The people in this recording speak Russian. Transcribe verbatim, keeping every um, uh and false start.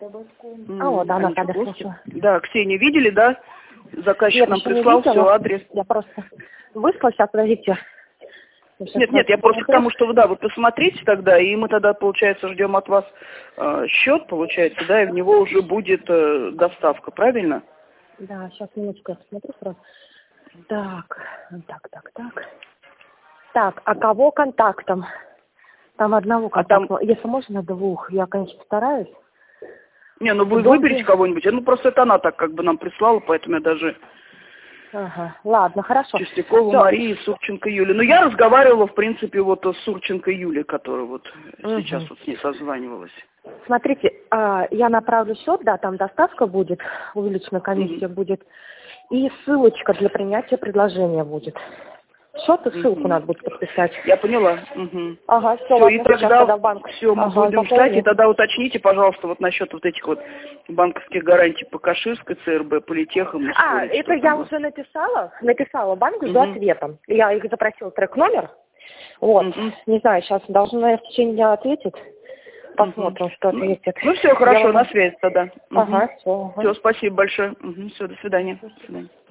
Алло, да, Наталья, слушаю. Да, Ксения, видели, да? Заказчик Нет, нам еще не прислал, видела. все, адрес. Я просто выслала, сейчас, подождите. Нет, нет, я просто к тому, что вы, да, вы посмотрите тогда, и мы тогда, получается, ждем от вас э, счет, получается, да, и в него уже будет э, доставка, правильно? Да, сейчас, минутку, я посмотрю сразу. Так, так, так, так. Так, а кого контактом? Там одного контакта. А там... Если можно, двух. Я, конечно, стараюсь. Не, ну вы Долгий... выберите кого-нибудь. Ну просто это она так как бы нам прислала, поэтому я даже... Ага, ладно, хорошо. Чистякова Всё. Мария, Сурченко Юля. Ну я разговаривала, в принципе, вот с Сурченко Юлей, которая вот Угу. сейчас вот с ней созванивалась. Смотрите, я направлю счет, да, там доставка будет, увеличенная комиссия угу. будет, и ссылочка для принятия предложения будет. Счет и ссылку угу. надо будет подписать. Я поняла. Угу. Ага, все, все, ладно, и тогда, тогда в банк. все, мы ага, будем ждать, и тогда уточните, пожалуйста, вот насчет вот этих вот банковских гарантий по Каширской, ЦРБ, Политех и Мужской. А, это я уже написала, написала банку, жду угу. ответа. Я их запросила трек-номер. Вот, угу. не знаю, сейчас должна, наверное, в течение дня ответить. Посмотрим, угу. что ответит. Ну, все, хорошо, я на связи тогда. Ага, угу. все. Ага. Все, спасибо большое. Угу, все, до свидания. До свидания.